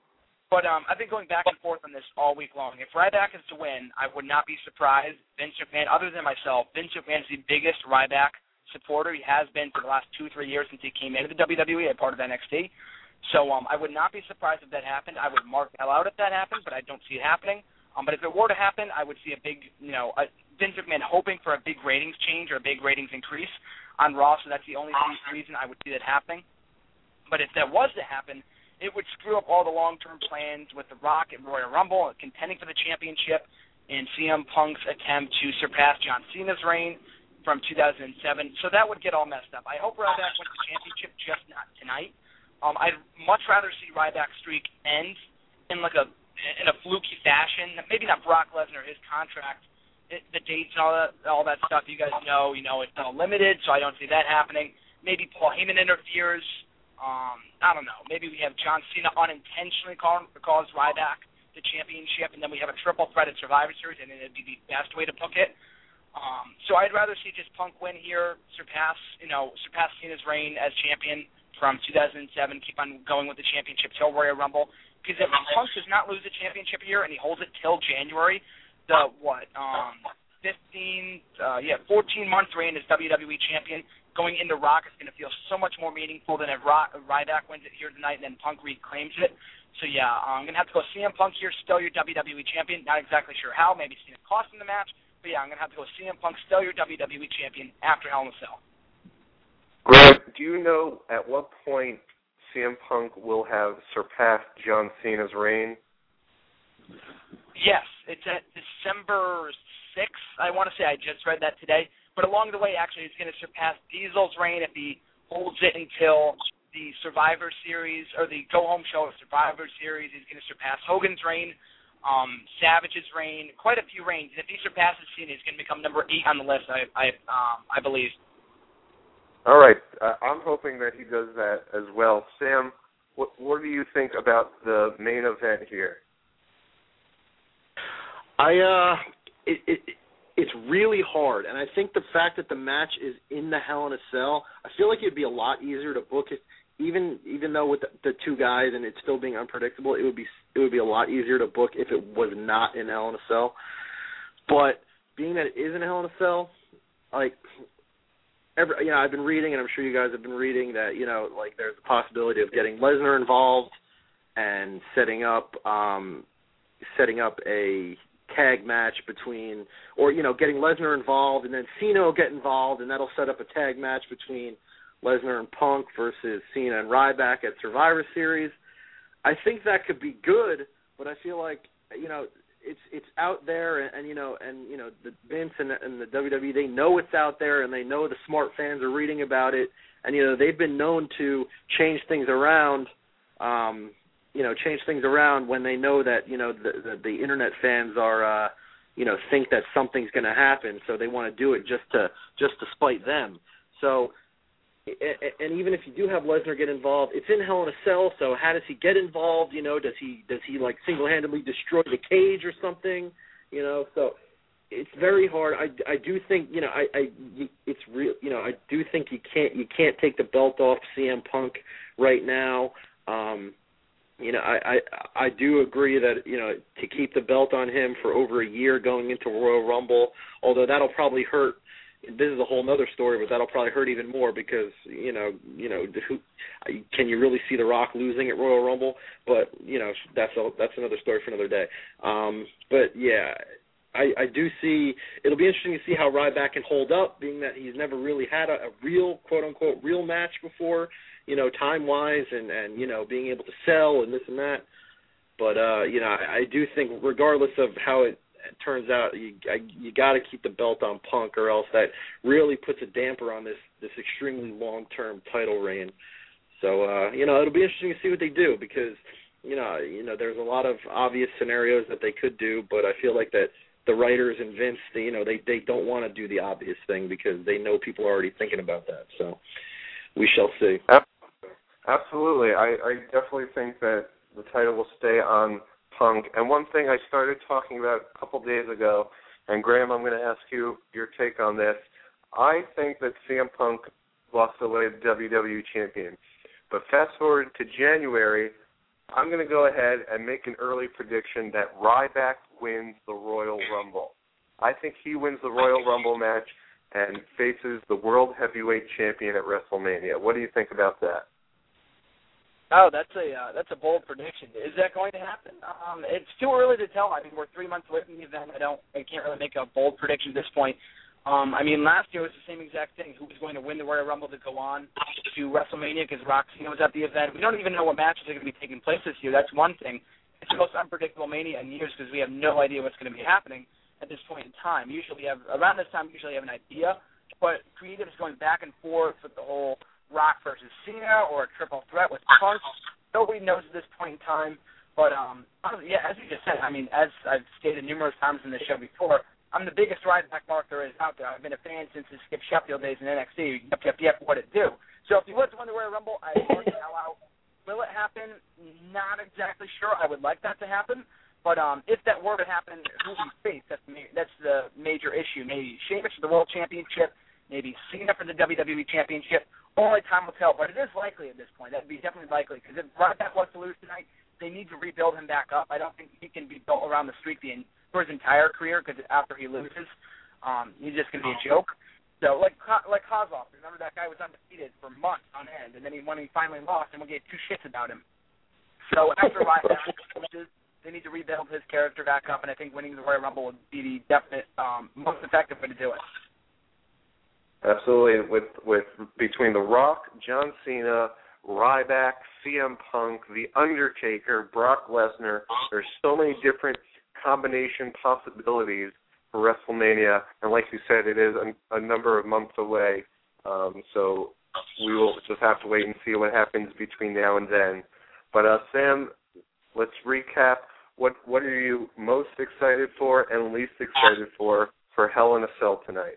But um, I've been going back and forth on this all week long. If Ryback is to win, I would not be surprised. Vince McMahon, other than myself, Vince McMahon is the biggest Ryback supporter. He has been for the last two, three years since he came into the W W E, a part of N X T. So um, I would not be surprised if that happened. I would mark the hell out if that happened, but I don't see it happening. Um, but if it were to happen, I would see a big, you know, a, Vince McMahon hoping for a big ratings change or a big ratings increase on Raw. So that's the only reason I would see that happening. But if that was to happen, it would screw up all the long-term plans with The Rock at Royal Rumble, contending for the championship, and C M Punk's attempt to surpass John Cena's reign from two thousand seven. So that would get all messed up. I hope Ryback wins the championship, just not tonight. Um, I'd much rather see Ryback's streak end in like a in a fluky fashion. Maybe not Brock Lesnar, his contract, it, the dates and all that, all that stuff. You guys know, you know, it's all limited, so I don't see that happening. Maybe Paul Heyman interferes. Um, I don't know. Maybe we have John Cena unintentionally call, cause Ryback the championship, and then we have a triple threat at Survivor Series, and it'd be the best way to book it. Um, so I'd rather see just Punk win here, surpass, you know, surpass Cena's reign as champion from two thousand seven, keep on going with the championship till Royal Rumble. Because if Punk does not lose the championship here and he holds it till January, the what, um, fifteen, uh, yeah, fourteen month reign as W W E champion. Going into Rock is going to feel so much more meaningful than if Rock, Ryback wins it here tonight and then Punk reclaims it. So, yeah, I'm going to have to go C M Punk here, still your W W E champion. Not exactly sure how. Maybe Cena cost him the match. But, yeah, I'm going to have to go C M Punk, still your W W E champion after Hell in a Cell.
Greg, do you know at what point C M Punk will have surpassed John Cena's reign?
Yes, it's at December sixth, I want to say. I just read that today. But along the way, actually, he's going to surpass Diesel's reign if he holds it until the Survivor Series or the go-home show of Survivor Series. He's going to surpass Hogan's reign, um, Savage's reign, quite a few reigns. And if he surpasses Cena, he's going to become number eight on the list, I I, um, I believe.
All right. Uh, I'm hoping that he does that as well. Sam, what, what do you think about the main event here?
I, uh, it, it, it's really hard, and I think the fact that the match is in the Hell in a Cell, I feel like it'd be a lot easier to book it, even even though with the, the two guys and it's still being unpredictable, it would be it would be a lot easier to book if it was not in Hell in a Cell. But being that it is in Hell in a Cell, like, every, you know, I've been reading, and I'm sure you guys have been reading that, you know, like there's the possibility of getting Lesnar involved and setting up um, setting up a tag match between, or, you know, getting Lesnar involved, and then Cena will get involved, and that'll set up a tag match between Lesnar and Punk versus Cena and Ryback at Survivor Series. I think that could be good, but I feel like, you know, it's it's out there, and, and you know, and you know, the Vince and, and the W W E, they know it's out there, and they know the smart fans are reading about it, and you know, they've been known to change things around, um, you know, change things around when they know that, you know, the the, the internet fans are, uh, you know, think that something's going to happen, so they want to do it just to just to spite them. So. And even if you do have Lesnar get involved, it's in Hell in a Cell. So how does he get involved? You know, does he does he like single-handedly destroy the cage or something? You know, so it's very hard. I, I do think you know I, I it's real. You know, I do think you can't you can't take the belt off C M Punk right now. Um, you know, I, I I do agree that you know to keep the belt on him for over a year going into Royal Rumble, although that'll probably hurt. This is a whole other story, but that'll probably hurt even more because you know, you know, who, can you really see The Rock losing at Royal Rumble? But you know, that's a, that's another story for another day. Um, but yeah, I, I do see it'll be interesting to see how Ryback can hold up, being that he's never really had a, a real quote unquote real match before, you know, time wise and, and you know being able to sell and this and that. But uh, you know, I, I do think regardless of how it. It turns out you you got to keep the belt on Punk, or else that really puts a damper on this this extremely long term title reign. So uh, you know it'll be interesting to see what they do because you know you know there's a lot of obvious scenarios that they could do, but I feel like that the writers and Vince, they, you know they they don't want to do the obvious thing because they know people are already thinking about that. So we shall see.
Absolutely, I, I definitely think that the title will stay on Punk. And one thing I started talking about a couple days ago, and Graham, I'm going to ask you your take on this. I think that C M Punk lost the way the W W E champion. But fast forward to January, I'm going to go ahead and make an early prediction that Ryback wins the Royal Rumble. I think he wins the Royal Rumble match and faces the World Heavyweight Champion at WrestleMania. What do you think about that?
Oh, that's a uh, that's a bold prediction. Is that going to happen? Um, it's too early to tell. I mean, we're three months away from the event. I don't, I can't really make a bold prediction at this point. Um, I mean, last year was the same exact thing. Who was going to win the Royal Rumble to go on to WrestleMania because Roxy was at the event. We don't even know what matches are going to be taking place this year. That's one thing. It's the most unpredictable Mania in years because we have no idea what's going to be happening at this point in time. Usually, we have around this time, we usually have an idea, but creative is going back and forth with the whole Rock versus Cena or a triple threat with Punk. Nobody knows at this point in time. But, um, yeah, as you just said, I mean, as I've stated numerous times in the show before, I'm the biggest Ryback mark there is out there. I've been a fan since the Skip Sheffield days in N X T. Yep, yep, yep, what it do. So if he was to win the Royal Rumble, I'd work the hell out. Will it happen? Not exactly sure. I would like that to happen. But um, if that were to happen, who we face, that's, ma- that's the major issue. Maybe Sheamus for the World Championship, maybe Cena for the W W E Championship. Only time will tell, but it is likely at this point. That would be definitely likely because if Ryback wants to lose tonight, they need to rebuild him back up. I don't think he can be built around the streak the, for his entire career because after he loses, um, he's just going to be a joke. So like like Kozlov, remember that guy was undefeated for months on end, and then he when he finally lost, and we gave two shits about him. So after Ryback loses, they need to rebuild his character back up, and I think winning the Royal Rumble would be the definite um, most effective way to do it.
Absolutely. With with between The Rock, John Cena, Ryback, C M Punk, The Undertaker, Brock Lesnar, there's so many different combination possibilities for WrestleMania. And like you said, it is a, a number of months away. Um, so we will just have to wait and see what happens between now and then. But uh, Sam, let's recap. What what are you most excited for and least excited for for Hell in a Cell tonight?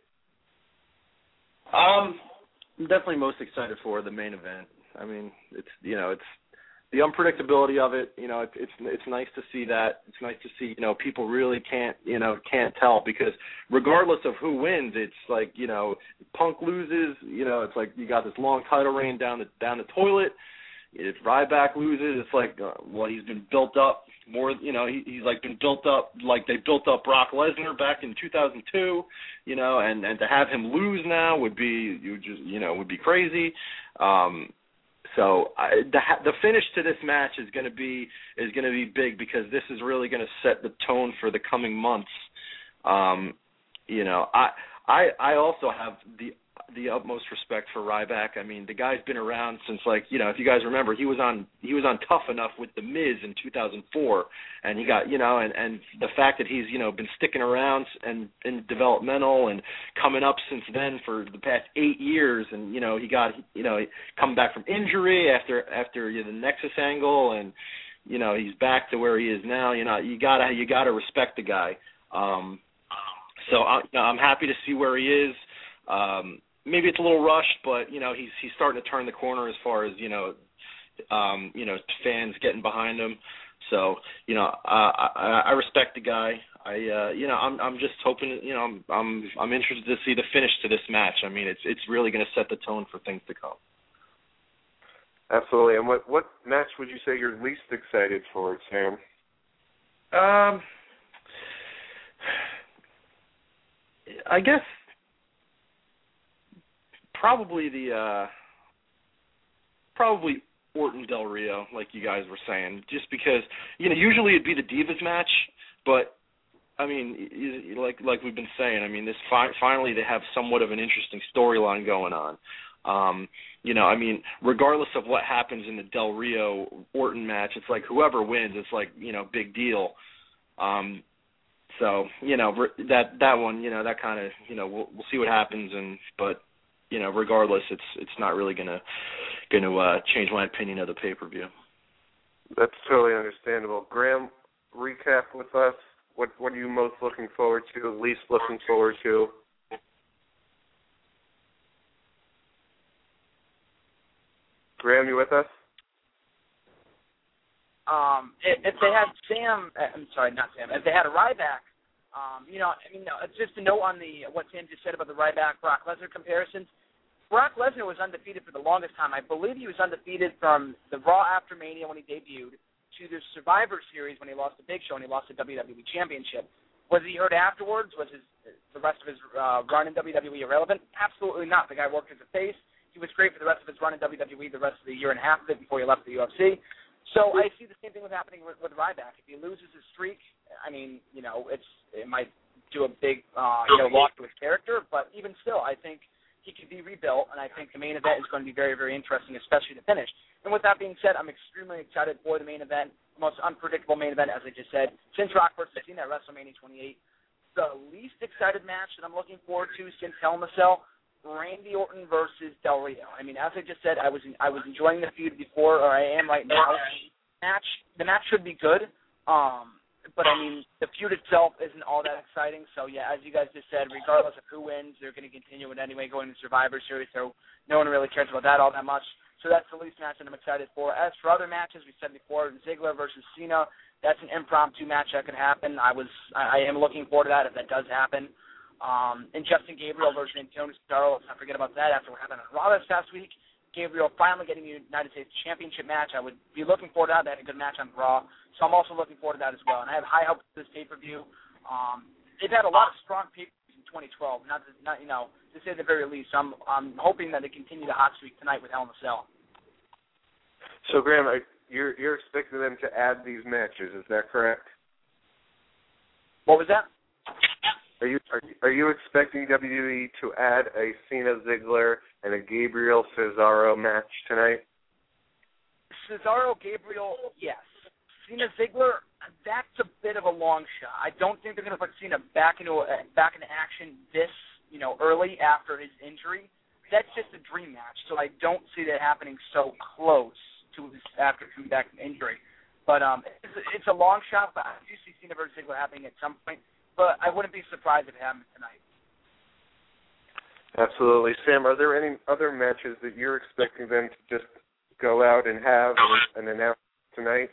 Um, I'm definitely most excited for the main event. I mean, it's you know, it's the unpredictability of it. You know, it, it's it's nice to see that. It's nice to see you know people really can't you know can't tell because regardless of who wins, it's like you know Punk loses. You know, it's like you got this long title reign down the down the toilet. If Ryback loses, it's like uh, well he's been built up more. You know, he, he's like been built up like they built up Brock Lesnar back in two thousand two. You know, and, and to have him lose now would be you just you know would be crazy. Um, So I, the the finish to this match is going to be is going to be big because this is really going to set the tone for the coming months. Um, you know, I I I also have the the utmost respect for Ryback. I mean, the guy's been around since, like, you know, if you guys remember, he was on he was on Tough Enough with The Miz in two thousand four, and he got, you know, and, and the fact that he's, you know, been sticking around and in developmental and coming up since then for the past eight years, and, you know, he got, you know, coming back from injury after after you know, the Nexus angle, and, you know, he's back to where he is now. You know, you gotta you gotta respect the guy. Um, so I, you know, I'm happy to see where he is. Um, maybe it's a little rushed, but, you know, he's he's starting to turn the corner as far as, you know, um, you know, fans getting behind him. So, you know, uh, I, I respect the guy. I, uh, you know, I'm I'm just hoping, you know, I'm I'm I'm interested to see the finish to this match. I mean, it's it's really going to set the tone for things to come.
Absolutely. And what what match would you say you're least excited for, Sam?
Um, I guess. Probably the uh, probably Orton Del Rio, like you guys were saying, just because, you know, usually it'd be the Divas match, but I mean, like like we've been saying, I mean, this fi- finally they have somewhat of an interesting storyline going on. Um, you know, I mean, regardless of what happens in the Del Rio Orton match, it's like whoever wins, it's like, you know, big deal. Um, so you know that that one, you know, that kind of, you know, we'll we'll see what happens, and but. You know, regardless, it's it's not really gonna gonna uh, change my opinion of the pay per view.
That's totally understandable. Graham, recap with us. What what are you most looking forward to? Least looking forward to? Graham, you with us?
Um, if, if they had Sam, I'm sorry, not Sam. If they had a Ryback. Um, you know, I mean, just a note on the what Sam just said about the Ryback Brock Lesnar comparisons. Brock Lesnar was undefeated for the longest time. I believe he was undefeated from the Raw after Mania when he debuted to the Survivor Series when he lost to Big Show and he lost the W W E Championship. Was he hurt afterwards? Was his the rest of his uh, run in W W E irrelevant? Absolutely not. The guy worked as a face. He was great for the rest of his run in W W E, the rest of the year and a half of it before he left the U F C. So I see the same thing was happening with, with Ryback. If he loses his streak, I mean, you know, it's it might do a big, uh, you know, loss to his character. But even still, I think he could be rebuilt, and I think the main event is going to be very, very interesting, especially to finish. And with that being said, I'm extremely excited for the main event, the most unpredictable main event, as I just said, since Rock versus Cena at WrestleMania twenty-eight. The least excited match that I'm looking forward to since Hell in a Cell, Randy Orton versus Del Rio. I mean, as I just said, I was I was enjoying the feud before, or I am right now. Match the match should be good, um, but I mean the feud itself isn't all that exciting. So yeah, as you guys just said, regardless of who wins, they're going to continue it anyway, going to Survivor Series. So no one really cares about that all that much. So that's the least match that I'm excited for. As for other matches, we said before, Ziggler versus Cena. That's an impromptu match that could happen. I was I, I am looking forward to that if that does happen. Um, and Justin Gabriel versus Antonio Cesaro. Let's not forget about that after what happened on Raw this past week. Gabriel finally getting the United States Championship match. I would be looking forward to that. They had a good match on Raw, so I'm also looking forward to that as well. And I have high hopes for this pay-per-view. Um, they've had a lot of strong pay-per-views in twenty twelve, not, to, not you know, to say the very least. So I'm, I'm hoping that they continue the hot streak tonight with Hell in a Cell.
So, Graham, you're you're expecting them to add these matches, is that correct?
What was that?
Are you are, are you expecting W W E to add a Cena Ziggler and a Gabriel Cesaro match tonight?
Cesaro Gabriel, yes. Cena Ziggler, that's a bit of a long shot. I don't think they're going to put Cena back into uh, back into action this you know early after his injury. That's just a dream match, so I don't see that happening so close to his after coming back from injury. But um, it's, it's a long shot, but I do see Cena versus Ziggler happening at some point. But I wouldn't be surprised if it happened tonight.
Absolutely. Sam, are there any other matches that you're expecting them to just go out and have and, and announce tonight?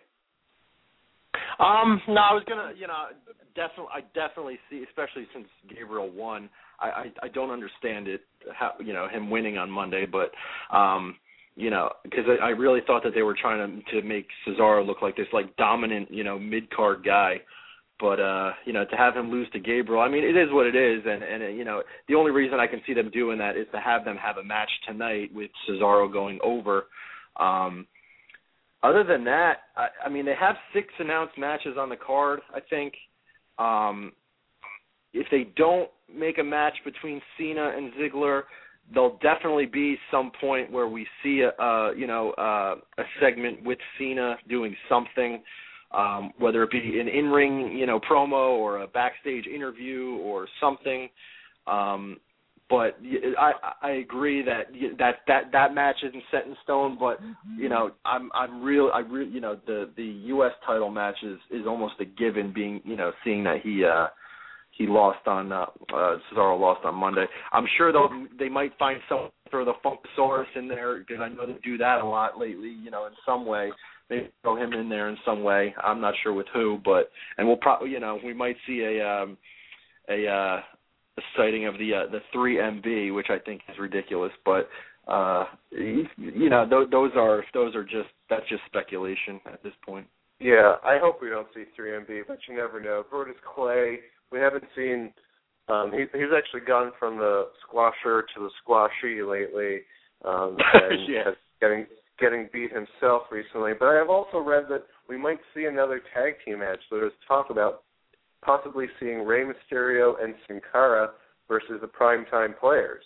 Um, no, I was gonna, you know, definitely, I definitely see, especially since Gabriel won. I, I, I don't understand it, how, you know, him winning on Monday, but, um, you know, because I, I really thought that they were trying to to make Cesaro look like this like dominant, you know, mid card guy. But, uh, you know, to have him lose to Gabriel, I mean, it is what it is. And, and, you know, the only reason I can see them doing that is to have them have a match tonight with Cesaro going over.
Um, other than that, I, I mean, they have six announced matches on the card, I think. Um, if they don't make a match between Cena and Ziggler, there'll definitely be some point where we see a, uh, you know, uh, a segment with Cena doing something, um, whether it be an in-ring, you know, promo or a backstage interview or something. Um, but I, I agree that that that that match isn't set in stone. But you know, I'm I'm real I re, you know the the U S title match is, is almost a given. Being you know seeing that he. Uh, He lost on uh, uh, Cesaro lost on Monday. I'm sure they'll they might find some for the Funkasaurus in there because I know they do that a lot lately. You know, in some way, maybe throw him in there in some way. I'm not sure with who, but and we'll probably you know we might see a um, a, uh, a sighting of the uh, the three M B, which I think is ridiculous. But uh, you know th- those are those are just that's just speculation at this point.
Yeah, I hope we don't see three M B, but you never know. Brodus Clay. We haven't seen um, – he, he's actually gone from the squasher to the squashy lately um, and
yeah.
has getting, getting beat himself recently. But I have also read that we might see another tag team match. So there's talk about possibly seeing Rey Mysterio and Sin Cara versus the Primetime Players.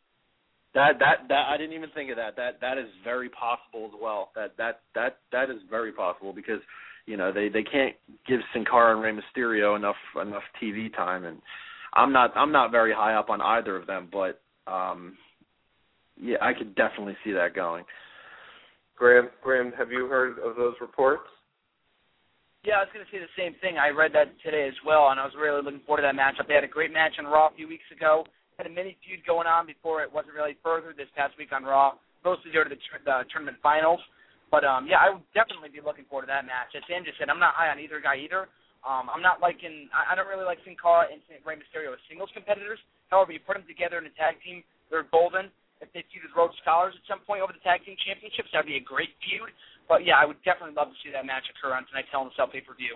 That that that I didn't even think of that. That that is very possible as well. That that that that is very possible because – You know, they, they can't give Sin Cara and Rey Mysterio enough enough T V time, and I'm not I'm not very high up on either of them, but um, yeah, I could definitely see that going.
Graham, Graham, have you heard of those reports?
Yeah, I was going to say the same thing. I read that today as well, and I was really looking forward to that matchup. They had a great match on Raw a few weeks ago. Had a mini feud going on before it wasn't really further this past week on Raw, mostly due to the, the tournament finals. But, um, yeah, I would definitely be looking forward to that match. As Sam just said, I'm not high on either guy either. Um, I'm not liking – I don't really like Sin Cara and Rey Mysterio as singles competitors. However, you put them together in a tag team, they're golden. If they feud as Rhodes Scholars at some point over the tag team championships, that would be a great feud. But, yeah, I would definitely love to see that match occur on tonight's Hell in a Cell pay-per-view.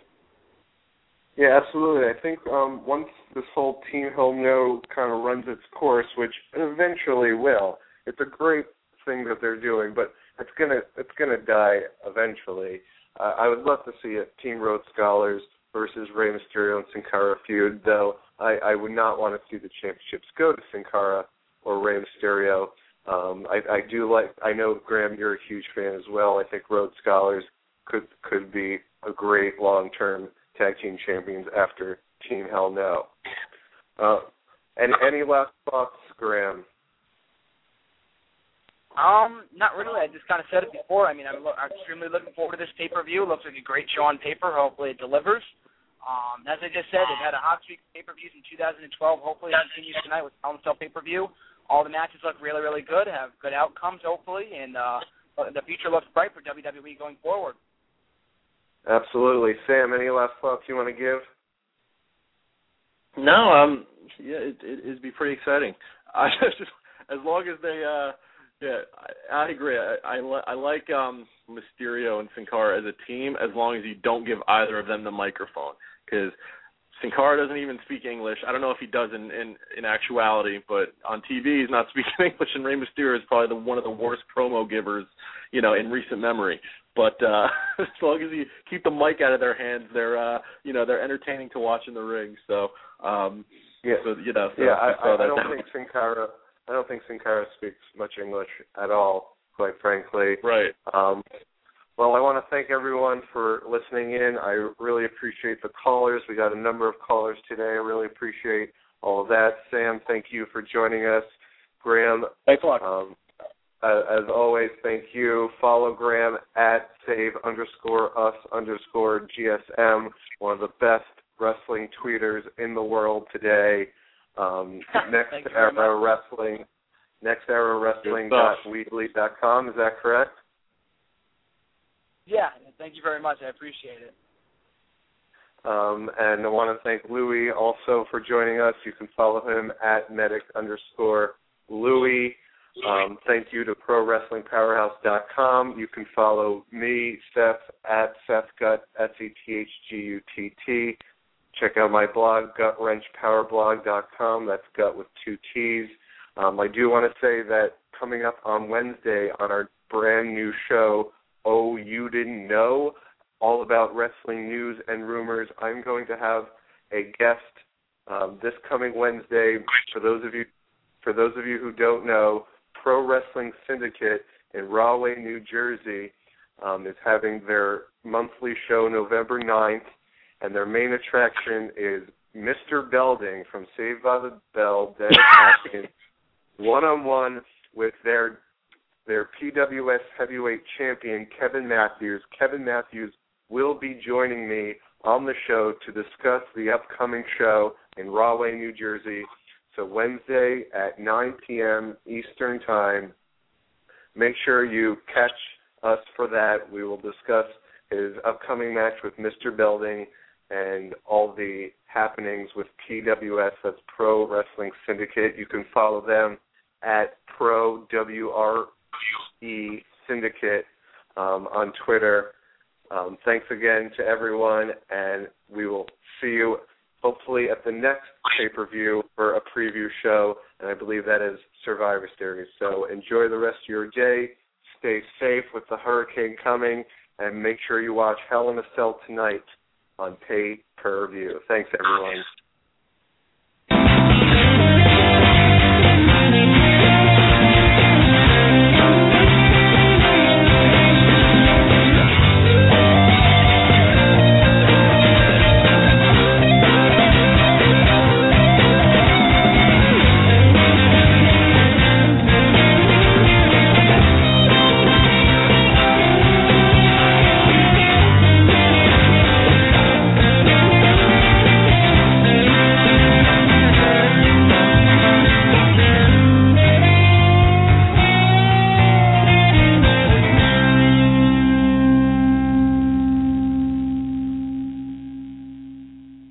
Yeah, absolutely. I think um, once this whole Team Hell No kind of runs its course, which eventually will, it's a great thing that they're doing, but – It's gonna it's gonna die eventually. Uh, I would love to see a Team Rhodes Scholars versus Rey Mysterio and Sin Cara feud, though I, I would not want to see the championships go to Sin Cara or Rey Mysterio. Um, I, I do like. I know Graham, you're a huge fan as well. I think Rhodes Scholars could could be a great long-term tag team champions after Team Hell No. Uh, any any last thoughts, Graham?
Um, not really. I just kind of said it before. I mean, I'm, lo- I'm extremely looking forward to this pay-per-view. It looks like a great show on paper. Hopefully it delivers. Um, as I just said, they've had a hot streak of pay-per-views in two thousand twelve. Hopefully it continues tonight with Hell in a Cell pay-per-view. All the matches look really, really good, have good outcomes, hopefully, and uh, the future looks bright for W W E going forward.
Absolutely. Sam, any last thoughts you want to give?
No, um, yeah, it, it, it'd be pretty exciting. I just, as long as they, uh, yeah, I, I agree. I, I, li- I like um, Mysterio and Sin Cara as a team as long as you don't give either of them the microphone, because Sin Cara doesn't even speak English. I don't know if he does in, in, in actuality, but on T V he's not speaking English, and Rey Mysterio is probably the, one of the worst promo givers, you know, in recent memory. But uh, as long as you keep the mic out of their hands, they're uh, you know they're entertaining to watch in the ring. So um,
yeah,
so, you know, so,
yeah. I,
so
I,
that,
I don't
that,
think Sin Cara. I don't think Sin Cara speaks much English at all, quite frankly.
Right.
Um, well, I want to thank everyone for listening in. I really appreciate the callers. We got a number of callers today. I really appreciate all of that. Sam, thank you for joining us. Graham,
thanks a lot.
Um, as always, thank you. Follow Graham at save underscore us underscore G S M, one of the best wrestling tweeters in the world today. Um, next Era Wrestling, next era wrestling dot weebly dot com. Is that correct?
Yeah, thank you very much. I appreciate it.
Um, and I want to thank Louis also for joining us. You can follow him at medic underscore Louis. Um, thank you to pro wrestling powerhouse dot com. You can follow me, Seth, at SethGutt, S E T H G U T T. Check out my blog, gut wrench power blog dot com. That's gut with two T's. Um, I do want to say that coming up on Wednesday on our brand new show, Oh, You Didn't Know, all about wrestling news and rumors. I'm going to have a guest um, this coming Wednesday. For those of you, for those of you who don't know, Pro Wrestling Syndicate in Rahway, New Jersey, um, is having their monthly show November ninth, and their main attraction is Mister Belding from Saved by the Bell, Dennis Hopkins, one-on-one with their their P W S heavyweight champion, Kevin Matthews. Kevin Matthews will be joining me on the show to discuss the upcoming show in Rahway, New Jersey. So Wednesday at nine p.m. Eastern Time. Make sure you catch us for that. We will discuss his upcoming match with Mister Belding and all the happenings with P W S, that's Pro Wrestling Syndicate. You can follow them at Pro W R E Syndicate um, on Twitter. Um, thanks again to everyone, and we will see you hopefully at the next pay-per-view for a preview show, and I believe that is Survivor Series. So enjoy the rest of your day. Stay safe with the hurricane coming, and make sure you watch Hell in a Cell tonight on pay-per-view. Thanks, everyone.